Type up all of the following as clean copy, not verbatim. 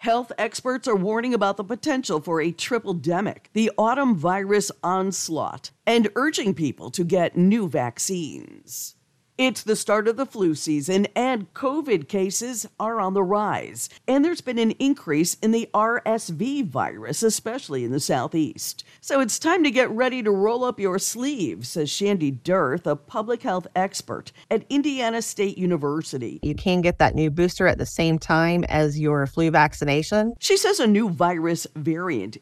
Health experts are warning about the potential for a triple-demic, the autumn virus onslaught, and urging people to get new vaccines. It's the start of the flu season, and COVID cases are on the rise. And there's been an increase in the RSV virus, especially in the Southeast. So it's time to get ready to roll up your sleeves, says Shandy Dirth, a public health expert at Indiana State University. You can get that new booster at the same time as your flu vaccination. She says a new virus variant,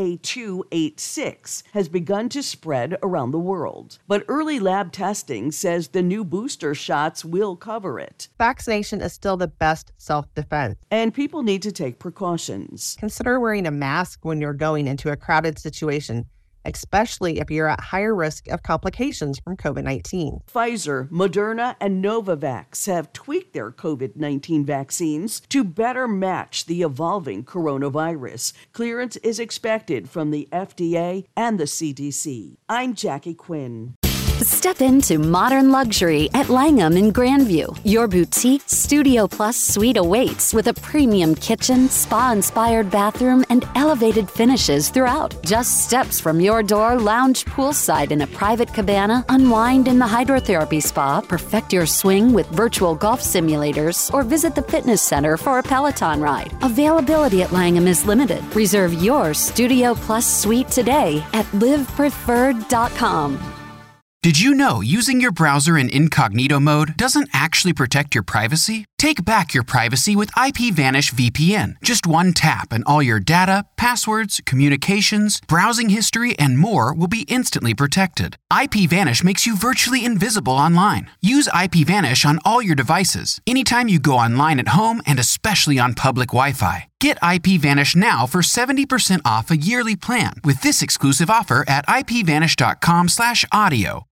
BA.2.86, has begun to spread around the world. But early lab testing says the new booster shots will cover it. Vaccination is still the best self-defense. And people need to take precautions. Consider wearing a mask when you're going into a crowded situation, especially if you're at higher risk of complications from COVID-19. Pfizer, Moderna, and Novavax have tweaked their COVID-19 vaccines to better match the evolving coronavirus. Clearance is expected from the FDA and the CDC. I'm Jackie Quinn. Step into modern luxury at Langham in Grandview. Your boutique Studio Plus suite awaits with a premium kitchen, spa-inspired bathroom, and elevated finishes throughout. Just steps from your door, lounge poolside in a private cabana, unwind in the hydrotherapy spa, perfect your swing with virtual golf simulators, or visit the fitness center for a Peloton ride. Availability at Langham is limited. Reserve your Studio Plus suite today at livepreferred.com. Did you know using your browser in incognito mode doesn't actually protect your privacy? Take back your privacy with IPVanish VPN. Just one tap and all your data, passwords, communications, browsing history, and more will be instantly protected. IPVanish makes you virtually invisible online. Use IPVanish on all your devices, anytime you go online at home and especially on public Wi-Fi. Get IPVanish now for 70% off a yearly plan with this exclusive offer at ipvanish.com/audio.